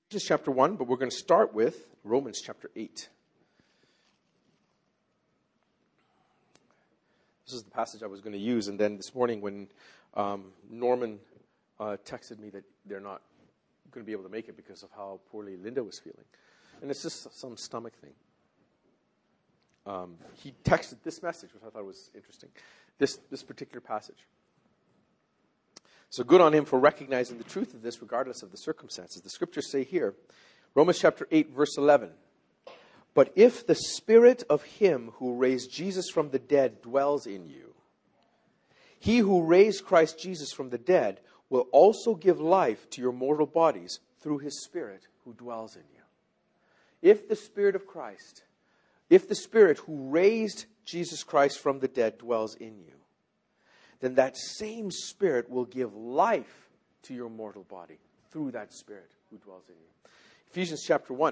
Ephesians chapter 1, but we're going to start with Romans chapter 8. This is the passage I was going to use, and then this morning when Norman texted me that they're not going to be able to make it because of how poorly Linda was feeling. And it's just some stomach thing. He texted this message, which I thought was interesting, this particular passage. So good on him for recognizing the truth of this regardless of the circumstances. The scriptures say here, Romans chapter 8, verse 11, "But if the spirit of him who raised Jesus from the dead dwells in you, he who raised Christ Jesus from the dead will also give life to your mortal bodies through his Spirit who dwells in you." If the Spirit of Christ, if the Spirit who raised Jesus Christ from the dead dwells in you, then that same Spirit will give life to your mortal body through that Spirit who dwells in you. Ephesians chapter 1.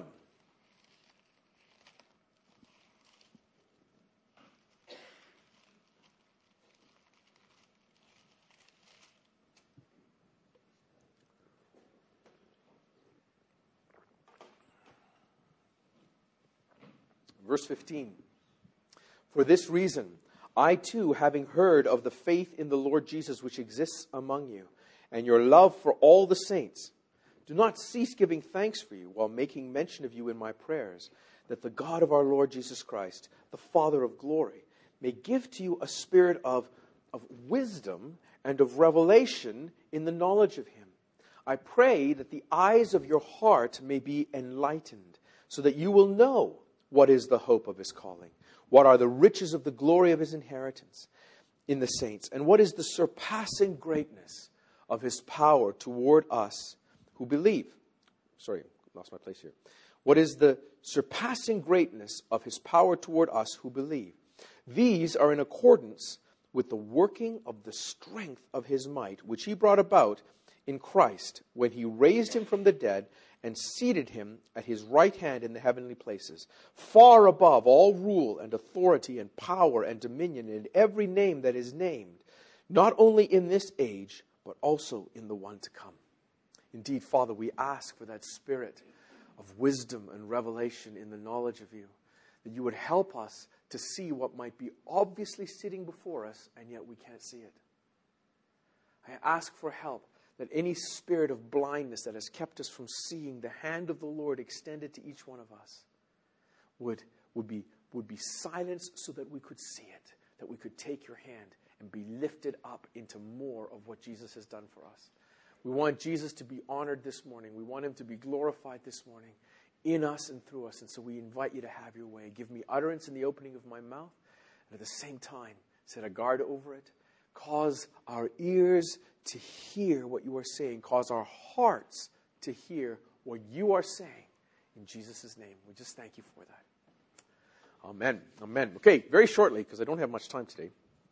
Verse 15. "For this reason, I too, having heard of the faith in the Lord Jesus which exists among you, and your love for all the saints, do not cease giving thanks for you while making mention of you in my prayers, that the God of our Lord Jesus Christ, the Father of glory, may give to you a spirit of wisdom and of revelation in the knowledge of him. I pray that the eyes of your heart may be enlightened, so that you will know what is the hope of his calling, what are the riches of the glory of his inheritance in the saints, and what is the surpassing greatness of his power toward us who believe." Sorry, lost my place here. "What is the surpassing greatness of his power toward us who believe? These are in accordance with the working of the strength of his might, which he brought about in Christ when he raised him from the dead and seated him at his right hand in the heavenly places, far above all rule and authority and power and dominion in every name that is named, not only in this age, but also in the one to come." Indeed, Father, we ask for that spirit of wisdom and revelation in the knowledge of you, that you would help us to see what might be obviously sitting before us, and yet we can't see it. I ask for help, that any spirit of blindness that has kept us from seeing the hand of the Lord extended to each one of us would be silenced so that we could see it, that we could take your hand and be lifted up into more of what Jesus has done for us. We want Jesus to be honored this morning. We want him to be glorified this morning in us and through us. And so we invite you to have your way. Give me utterance in the opening of my mouth, and at the same time, set a guard over it. Cause our ears to hear what you are saying. Cause our hearts to hear what you are saying. In Jesus' name, we just thank you for that. Amen. Amen. Okay, very shortly, because I don't have much time today.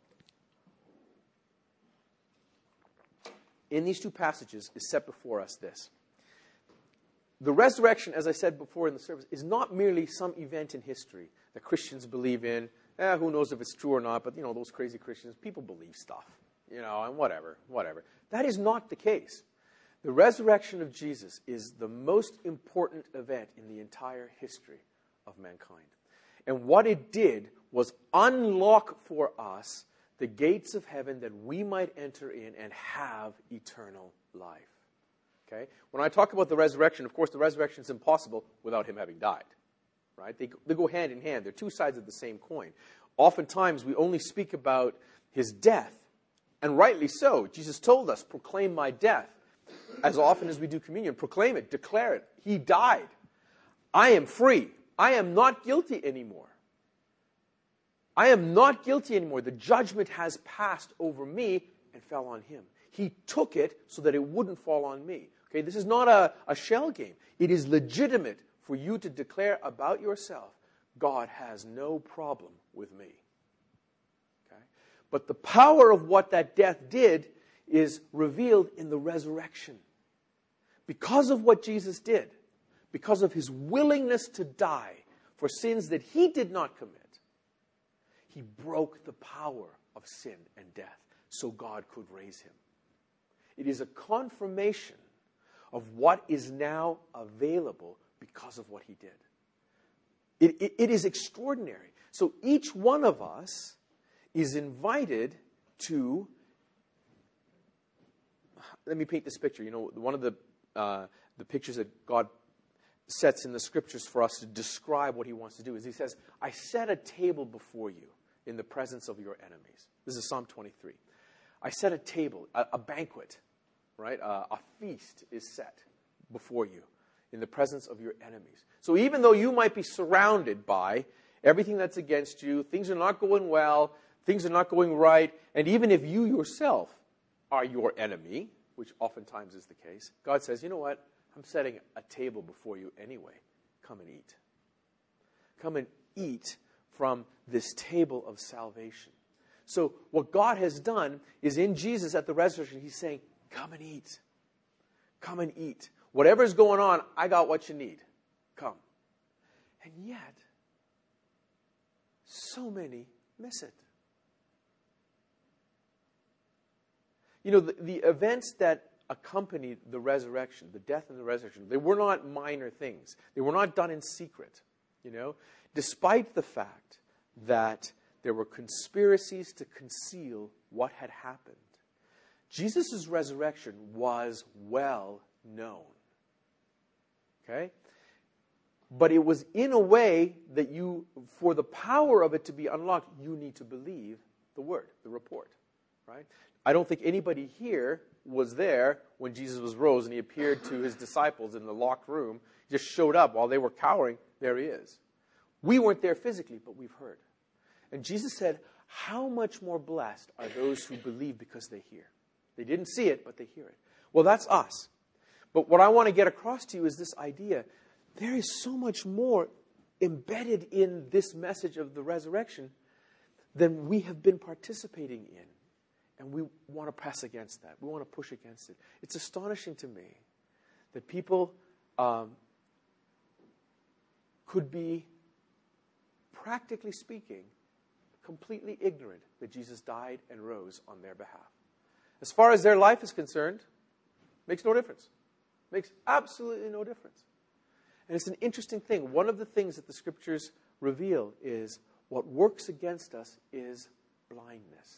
In these two passages is set before us this. The resurrection, as I said before in the service, is not merely some event in history that Christians believe in. Who knows if it's true or not, but, those crazy Christians, people believe stuff, and whatever. That is not the case. The resurrection of Jesus is the most important event in the entire history of mankind. And what it did was unlock for us the gates of heaven that we might enter in and have eternal life. Okay? When I talk about the resurrection, of course, the resurrection is impossible without him having died. Right? They go hand in hand. They're two sides of the same coin. Oftentimes, we only speak about his death, and rightly so. Jesus told us, proclaim my death. As often as we do communion, proclaim it, declare it. He died. I am free. I am not guilty anymore. I am not guilty anymore. The judgment has passed over me and fell on him. He took it so that it wouldn't fall on me. Okay, this is not a shell game. It is legitimate for you to declare about yourself, God has no problem with me. Okay? But the power of what that death did is revealed in the resurrection. Because of what Jesus did, because of his willingness to die for sins that he did not commit, he broke the power of sin and death so God could raise him. It is a confirmation of what is now available because of what he did. It is extraordinary. So each one of us is invited to, let me paint this picture. You know, one of the pictures that God sets in the scriptures for us to describe what he wants to do is he says, I set a table before you in the presence of your enemies. This is Psalm 23. I set a table, a banquet, right? A feast is set before you in the presence of your enemies. So even though you might be surrounded by everything that's against you, things are not going well, things are not going right, and even if you yourself are your enemy, which oftentimes is the case, God says, you know what? I'm setting a table before you anyway. Come and eat. Come and eat from this table of salvation. So what God has done is in Jesus at the resurrection, he's saying, come and eat. Come and eat. Whatever's going on, I got what you need. Come. And yet, so many miss it. You know, the events that accompanied the resurrection, the death and the resurrection, they were not minor things. They were not done in secret, you know, despite the fact that there were conspiracies to conceal what had happened. Jesus' resurrection was well known. Okay? But it was in a way that for the power of it to be unlocked, you need to believe the word, the report. Right? I don't think anybody here was there when Jesus was rose and he appeared to his disciples in the locked room. He just showed up while they were cowering. There he is. We weren't there physically, but we've heard. And Jesus said, how much more blessed are those who believe because they hear? They didn't see it, but they hear it. Well, that's us. But what I want to get across to you is this idea. There is so much more embedded in this message of the resurrection than we have been participating in. And we want to press against that. We want to push against it. It's astonishing to me that people could be, practically speaking, completely ignorant that Jesus died and rose on their behalf. As far as their life is concerned, makes no difference. Makes absolutely no difference. And it's an interesting thing. One of the things that the scriptures reveal is what works against us is blindness.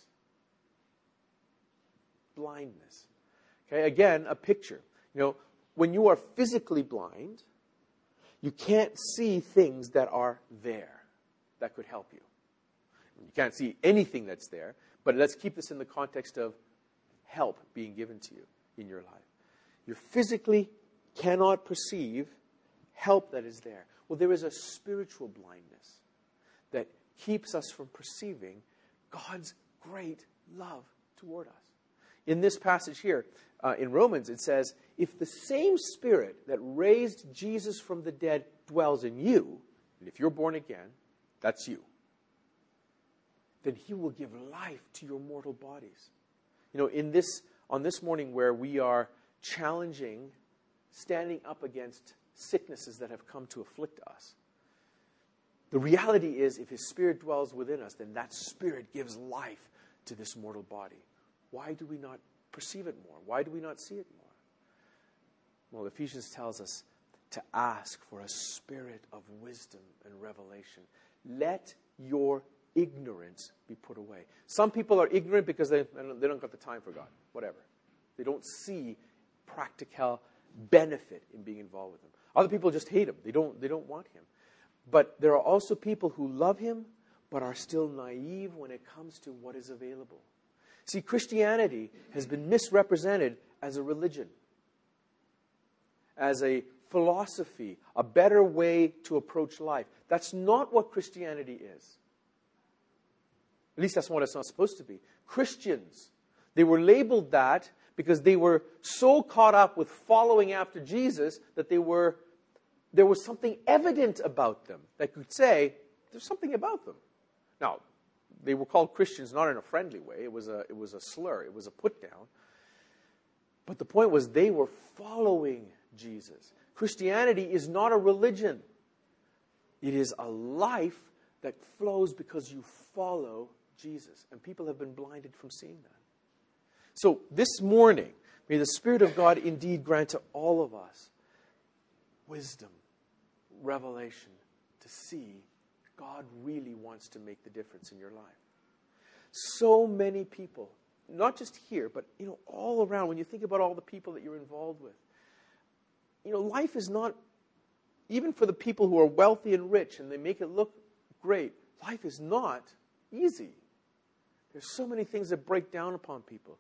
Blindness. Okay, again, a picture. You know, when you are physically blind, you can't see things that are there that could help you. You can't see anything that's there, but let's keep this in the context of help being given to you in your life. You physically cannot perceive help that is there. Well, there is a spiritual blindness that keeps us from perceiving God's great love toward us. In this passage here, in Romans, it says, if the same Spirit that raised Jesus from the dead dwells in you, and if you're born again, that's you, then he will give life to your mortal bodies. You know, on this morning where we are challenging, standing up against sicknesses that have come to afflict us, the reality is if his Spirit dwells within us, then that Spirit gives life to this mortal body. Why do we not perceive it more? Why do we not see it more? Well, Ephesians tells us to ask for a spirit of wisdom and revelation. Let your ignorance be put away. Some people are ignorant because they don't got the time for God. Whatever. They don't see practical benefit in being involved with him. Other people just hate him. They don't want him. But there are also people who love him but are still naive when it comes to what is available. See, Christianity has been misrepresented as a religion, as a philosophy, a better way to approach life. That's not what Christianity is. At least that's what it's not supposed to be. Christians, they were labeled that because they were so caught up with following after Jesus that there was something evident about them that could say, there's something about them. Now, they were called Christians not in a friendly way. It was a slur. It was a put down. But the point was they were following Jesus. Christianity is not a religion. It is a life that flows because you follow Jesus. And people have been blinded from seeing that. So this morning, May the Spirit of God indeed grant to all of us wisdom, revelation, to see God really wants to make the difference in your life. So many people, not just here, but all around, when you think about all the people that you're involved with, life is not, even for the people who are wealthy and rich and they make it look great, life is not easy. There's so many things that break down upon people.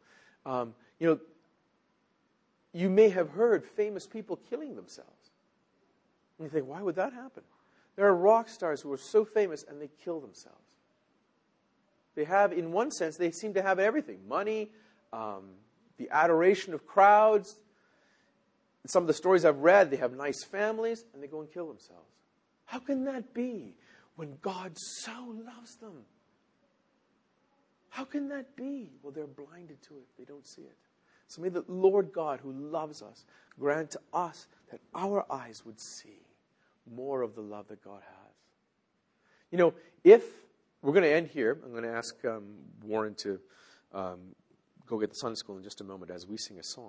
You may have heard famous people killing themselves. And you think, why would that happen? There are rock stars who are so famous and they kill themselves. They have, in one sense, they seem to have everything. Money, the adoration of crowds. In some of the stories I've read, they have nice families and they go and kill themselves. How can that be when God so loves them? How can that be? Well, they're blinded to it. They don't see it. So may the Lord God, who loves us, grant to us that our eyes would see more of the love that God has. If we're going to end here, I'm going to ask Warren to go get the Sunday school in just a moment as we sing a song.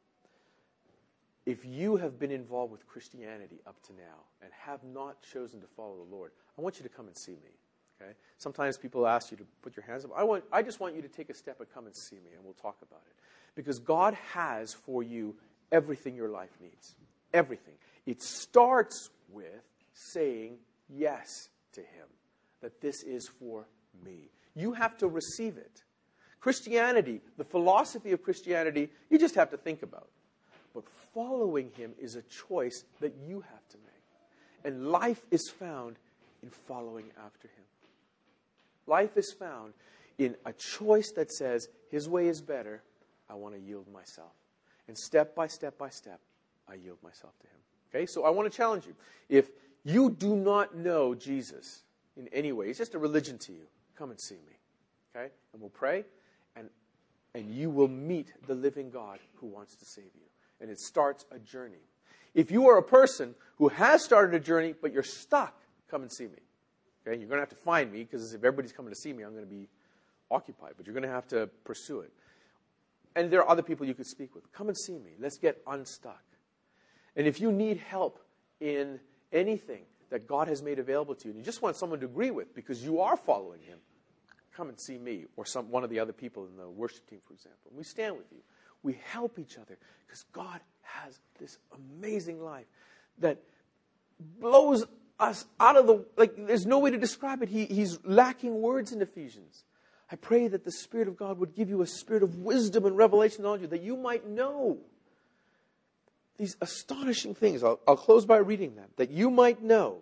If you have been involved with Christianity up to now and have not chosen to follow the Lord, I want you to come and see me. Okay? Sometimes people ask you to put your hands up. I just want you to take a step and come and see me, and we'll talk about it. Because God has for you everything your life needs. Everything. It starts with saying yes to Him. That this is for me. You have to receive it. Christianity, the philosophy of Christianity, you just have to think about. But following Him is a choice that you have to make. And life is found in following after Him. Life is found in a choice that says, His way is better, I want to yield myself. And step by step by step, I yield myself to Him. Okay, so I want to challenge you. If you do not know Jesus in any way, it's just a religion to you, come and see me. Okay, and we'll pray, and you will meet the living God who wants to save you. And it starts a journey. If you are a person who has started a journey, but you're stuck, come and see me. Okay, you're going to have to find me, because if everybody's coming to see me, I'm going to be occupied. But you're going to have to pursue it. And there are other people you could speak with. Come and see me. Let's get unstuck. And if you need help in anything that God has made available to you, and you just want someone to agree with because you are following Him, come and see me or one of the other people in the worship team, for example. We stand with you. We help each other because God has this amazing life that blows us out of there's no way to describe it. He's lacking words in Ephesians. I pray that the Spirit of God would give you a spirit of wisdom and revelation knowledge that you might know these astonishing things. I'll close by reading them. That you might know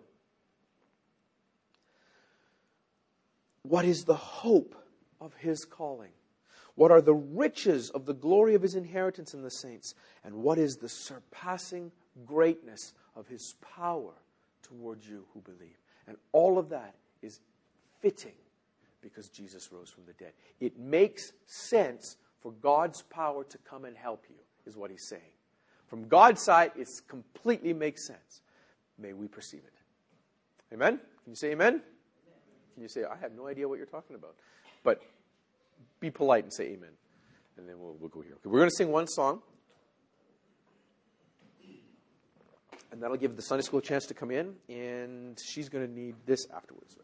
what is the hope of His calling, what are the riches of the glory of His inheritance in the saints, and what is the surpassing greatness of His power towards you who believe. And all of that is fitting because Jesus rose from the dead. It makes sense for God's power to come and help you, is what He's saying. From God's side, it completely makes sense. May we perceive it. Amen? Can you say amen? Can you say, I have no idea what you're talking about? But be polite and say amen. And then we'll go here. Okay, we're going to sing one song. And that'll give the Sunday school a chance to come in. And she's going to need this afterwards.